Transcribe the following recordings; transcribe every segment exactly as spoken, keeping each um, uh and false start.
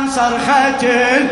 من صرخة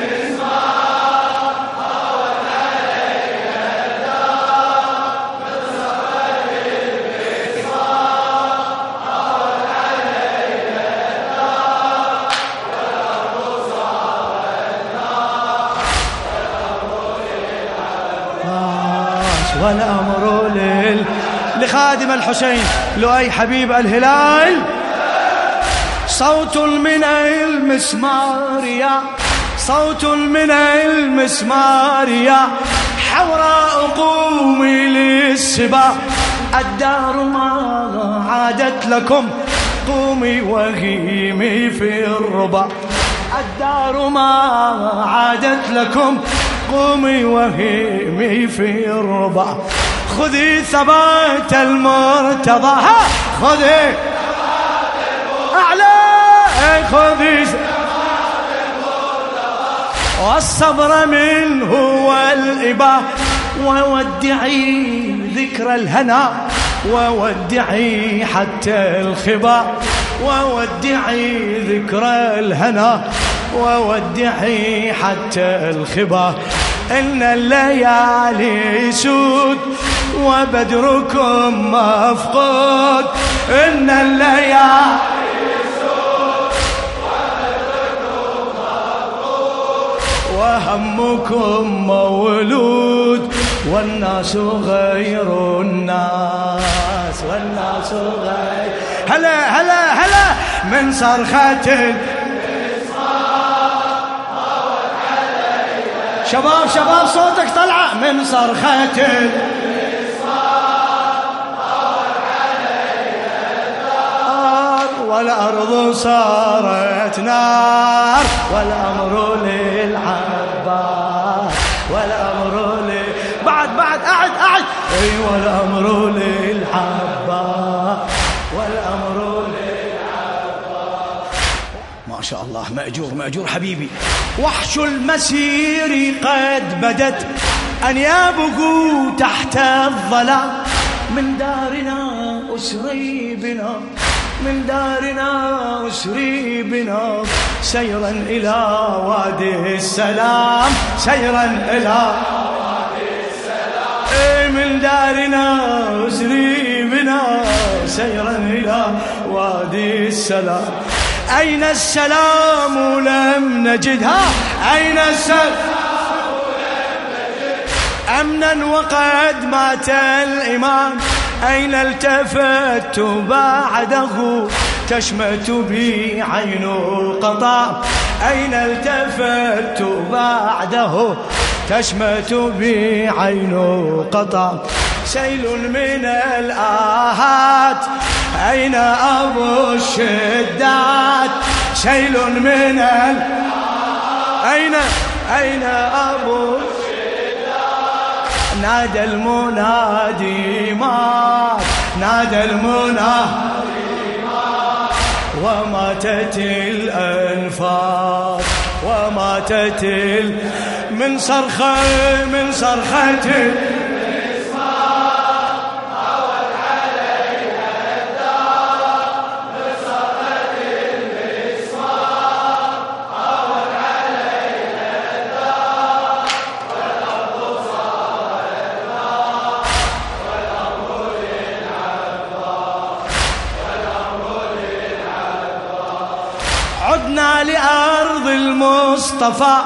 والأمر لل لخادم الحسين لؤي حبيب الهلال. صوت من المسمار يا صوت من المسمار يا حوراء قومي للسبا. الدار ما عادت لكم قومي وهيمي في الربا. الدار ما عادت لكم قومي وهيمي في الربا. خذي ثبات المرتضى ها خذي أعلى خذي والصبر منه والإباء. وودعي ذكر الهنا وودعي حتى الخبا. وودعي ذكر الهنا وودعي حتى الخبا. إن الليالي سود وبدركم مفقود. إن الليالي سود وبدركم مفقود. وهمكم مولود والناس غير الناس. والناس غير هلا هلا هلا من صرخة. شباب شباب صوتك طلع من صرخة. والأرض صارت نار والأمر للعباس. والأمر ل بعد بعد أعد أعد أي والأمر للعباس. والأمر للعباس. ما شاء الله مأجور مأجور حبيبي. وحش المسير قد بدت أنيابه تحت الظلام. من دارنا أسري بنا من دارنا أسري بنا سيرا إلى وادي السلام. سيرا إلى وادي السلام. من دارنا أسري بنا سيرا إلى وادي السلام. أين السلام لم نجدها. أين السلام لم نجد أمنا وقد مات الإيمان. أين التفت بعده تشمت بي عين قطع. أين التفت بعده تشمت بي عين قطع. سيل من الآهات أين أبو الشدات. سيل من ال أين أين أبو الشدات. نادى المنادي مات. نادى المنادي مات. وماتت الأنفاس. وماتت ال من صرخة من صرخة. عدنا لأرض المصطفى.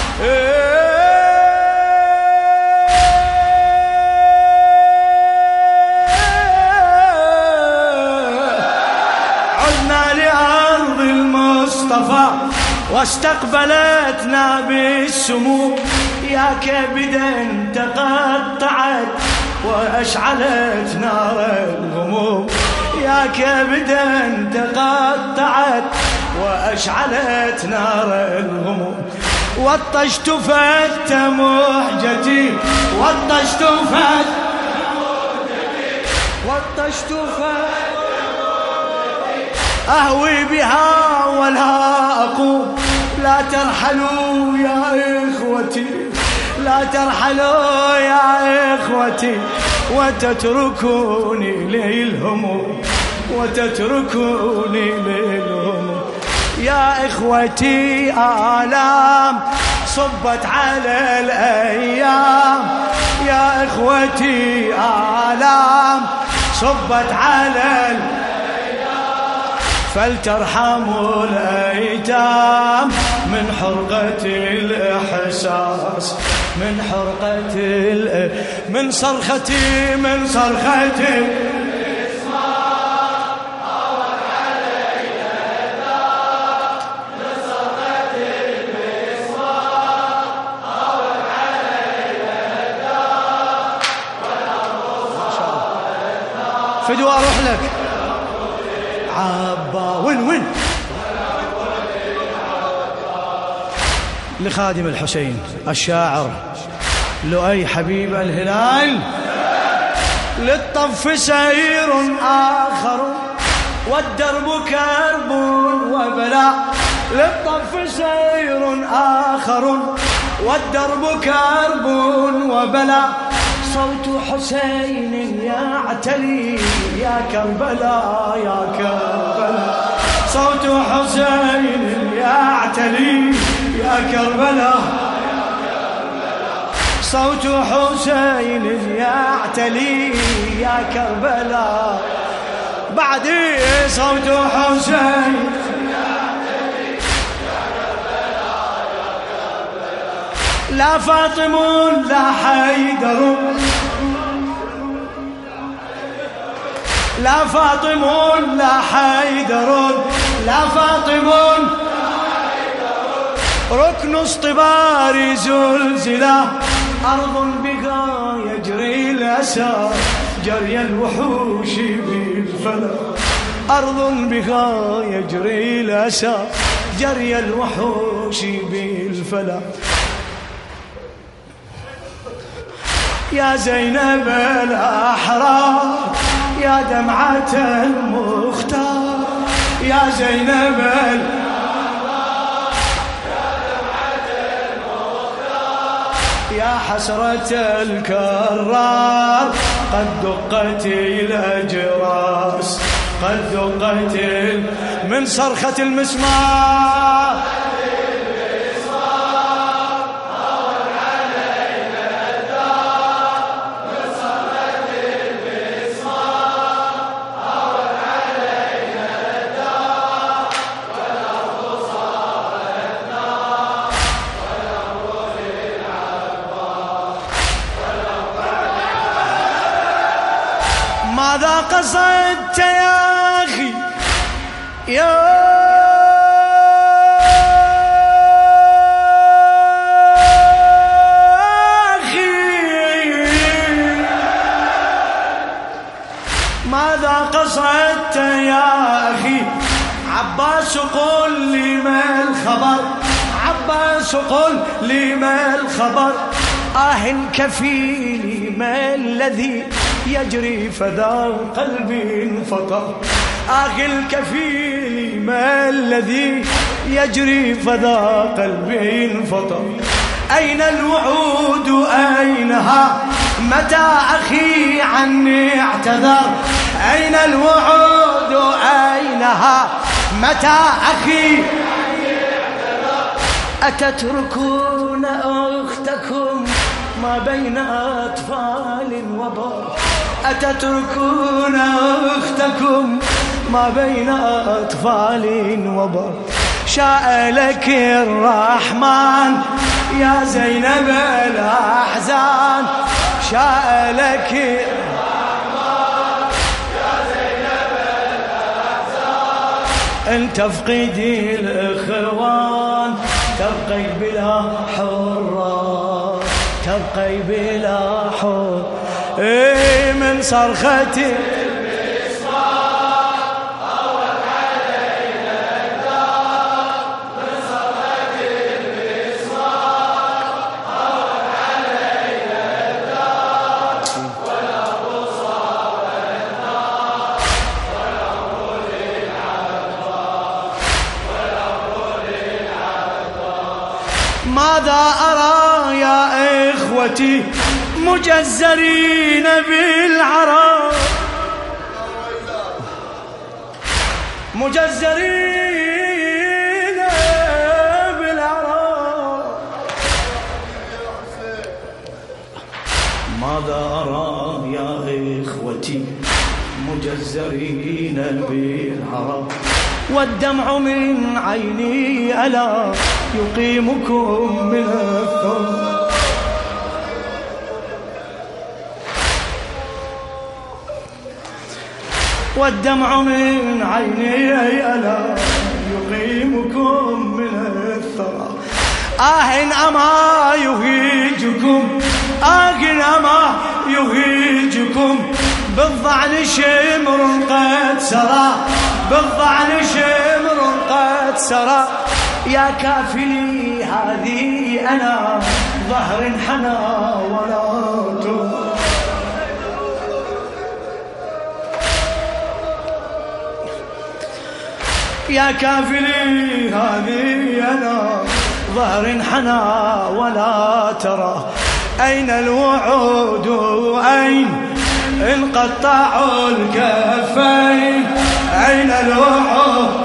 عدنا لأرض المصطفى واستقبلتنا بالسمو. يا كبدا تقطعت وأشعلت نار الغموم. يا كبدا تقطعت وأشعلت نار الغموم. وطشت فت محجتي. وطشت فت محجتي. وطشت فت أهوي بها ولا أقوم. لا ترحلوا يا إخوتي. لا ترحلوا يا إخوتي وتتركوني للهموم. وتتركوني للهموم. يا إخوتي آلام صبت على الأيام، يا إخوتي آلام صبت على الأيام، فلترحموا الأيتام من حرقة الإحساس، من حرقة ال... من صرختي من صرختي فدوى أروح لك عبا وين وين لخادم الحسين الشاعر لؤي حبيب الهلال. للطف سير آخر والدرب كرب وبلاء، للطف سير آخر والدرب كرب وبلاء، صوت حسين يعتلي يا كربلاء يا كربلاء، صوت حسين يعتلي يا كربلاء، صوت حسين يعتلي يا كربلاء، بعدي صوت حسين يعتلي يا كربلاء يا كربلاء، لا فاطم لا حيدر، لا فاطم لا حيدر، لا فاطم ركن اصطبار زلزلة، أرض بها يجري الأسى جري الوحوش بالفلك، أرض بها يجري الأسى جري الوحوش بالفلك، يا زينب الأحرار يا دمعة المختار، يا زينب الأحرار يا حسرة الكرار، قد دقت الأجراس قد دقت من صرخة المسمار، ماذا قصدت يا أخي يا أخي، ماذا قصدت يا أخي، عباس قل لي ما الخبر، عباس قل لي ما الخبر، آه كفيلي ما الذي يجري فذا قلبي انفطر، آه الكفيل ما الذي يجري فذا قلبي انفطر، أين الوعود أينها متى أخي عني اعتذر، أين الوعود أينها متى أخي عني اعتذر، أتتركون أختكم ما بين أطفال وبر، أتتركون أختكم ما بين أطفال وبر، شاء لك الرحمن يا زينب الأحزان، شاء لك الرحمن يا زينب الأحزان، أن تفقدي الإخوان تبقي بلا حرة، تبقي بلا حر، إيه من صرختي المسمار أول علينا الدار، من صرختي المسمار أول علينا الدار، والأرض صارت نار، والأرض للعبار، والأرض للعبار، ماذا أرى يا إخوتي مجزرين بالعرى، مجزرين زرزرين بالعرب والدمع من عيني ألا يقيمكم من الثرى والدمع من عيني ألا يقيمكم من الثرى آه أما يهيجكم آه أما يهيجكم بالضعن شمر قد سرى بالضعن شمر قد سرى يا كافلي هذه أنا ظهر حنى ولا ترى يا كافلي هذه أنا ظهر حنى ولا ترى أين الوعود أين انقطعوا الكفين أين الوعود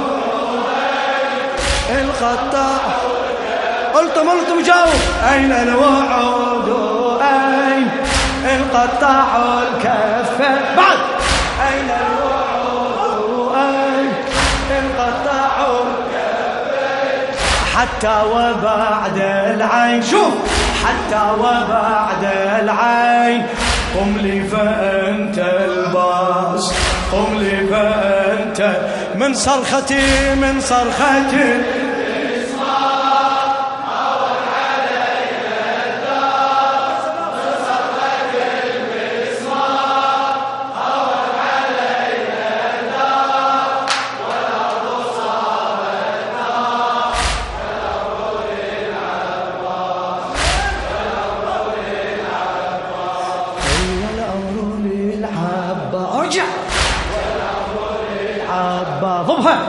انقطع قلتم قلتم جاوب أين الوعود أين انقطعوا الكفين بعد أين الوعود أين انقطعوا الكفين حتى وبعد العين شوف حتى وبعد العين قم لي فأنت الباس قم لي فأنت من صرختي من صرختي ضبها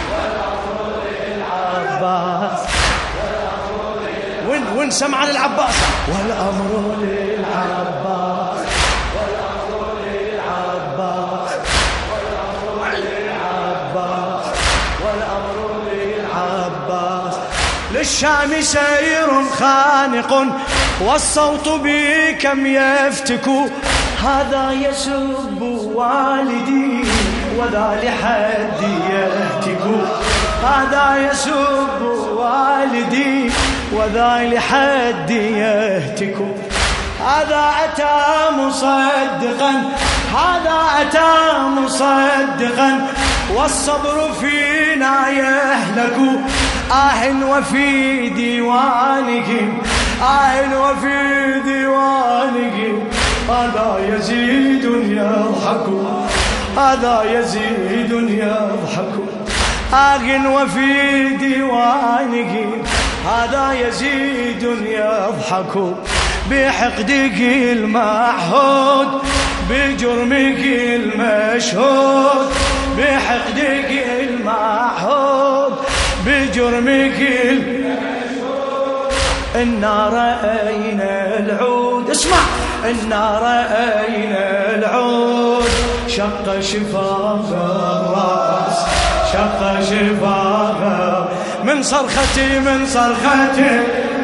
للعباس وين وين سمع للعباس والأمر للعباس والأمر للعباس والأمر للعباس والأمر للعباس للشام سير خانق والصوت بكم يفتك هذا يسب والدي وذا لحد يهتك هذا يسب والدي وذا لحد يهتك هذا أتى مصدقا هذا أتى مصدقا والصبر فينا يهلك آه وفي ديوانهم آه وفي ديوانهم هذا يزيد يضحك هذا يزيد يضحك آه وفي ديوانه هذا يزيد يضحك بحقدك المعهود بجرمك المشهود بحقدك المعهود بجرمك المشهود إنا رأينا العود اسمع إنا رأينا العود شق شفاف الراس شق شفاف من صرختي من صرختي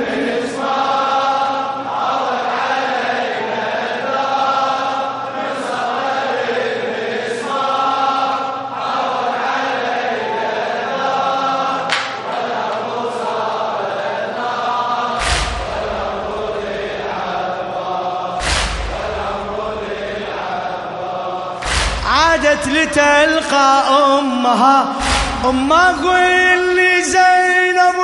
عادت لتلقى أمها أمها قل لي زينب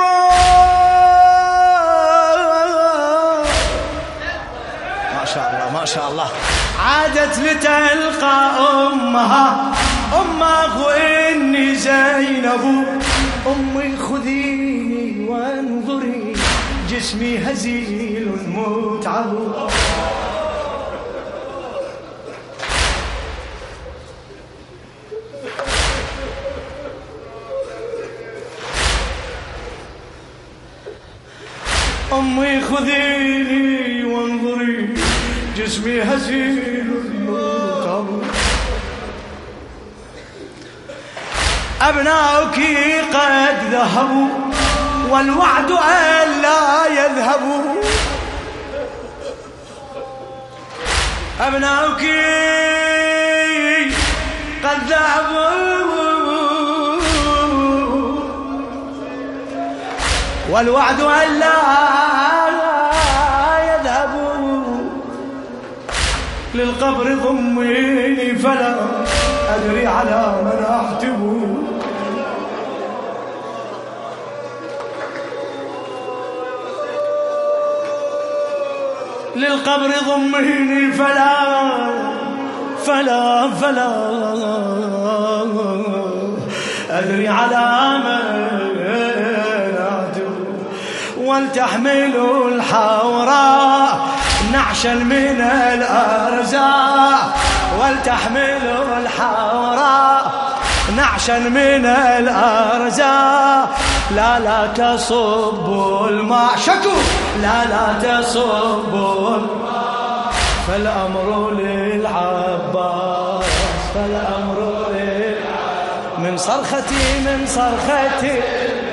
ما شاء الله ما شاء الله عادت لتلقى أمها أمها قل زينب أمي خذيني وانظري جسمي هزيل متعب أمي خذيني وانظري جسمي هزيل متعب أبناؤك قد ذهبوا والوعد ألا يذهبوا قد ذهبوا والوعد ألا يذهبوا للقبر ضميني فلا أدري على من أحتب للقبر ضميني فلا فلا فلا أدري على من أحتب ولتحملوا الحوراء نعشا من الأرزاق ولتحملوا الحوراء نعشا من الأرزاق لا لا تصبوا الماء شكوا لا لا تصبوا الماء فالأمر للعباس فالأمر للعباس من صرختي من صرختي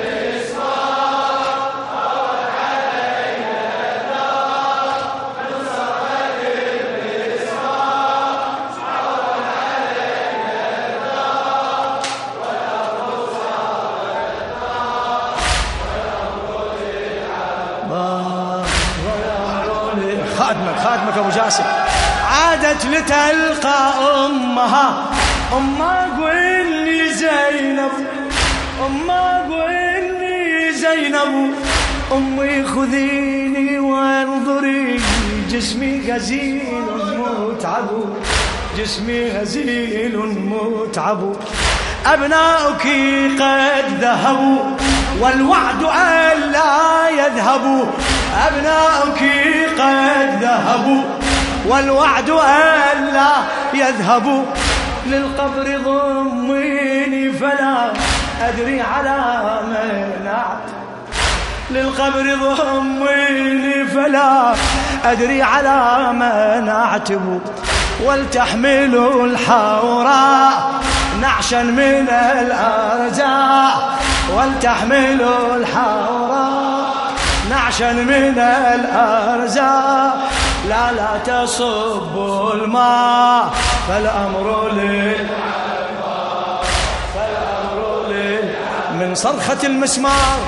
خادمك خادمك أبو جاسم عادت لتلقى أمها أمها قول لي زينب أمها قول لي زينب أمي خذيني وانظري جسمي غزيل متعب جسمي غزيل متعب أبناؤك قد ذهبوا والوعد ألا يذهبوا أبناؤك قد ذهبوا والوعد ألا يذهبوا للقبر ضميني فلا أدري على من أعتب للقبر ضميني فلا أدري على من أعتب ولتحملوا الحوراء نعشا من الأرزاق ولتحملوا الحوراء نعشا من الأرزاق لا لا تصبوا الماء فالأمر للعباس فالأمر لل من صرخة المسمار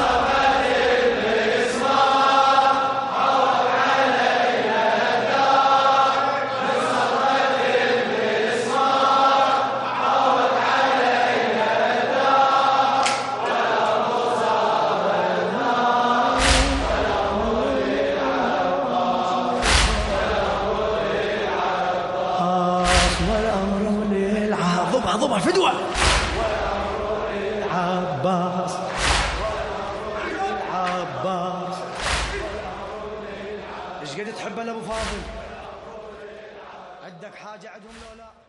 ضبع ضبع فدوة والأمر للعباس العباس ايش قد تحب لأبو فاضل عندك حاجة عندهم لولا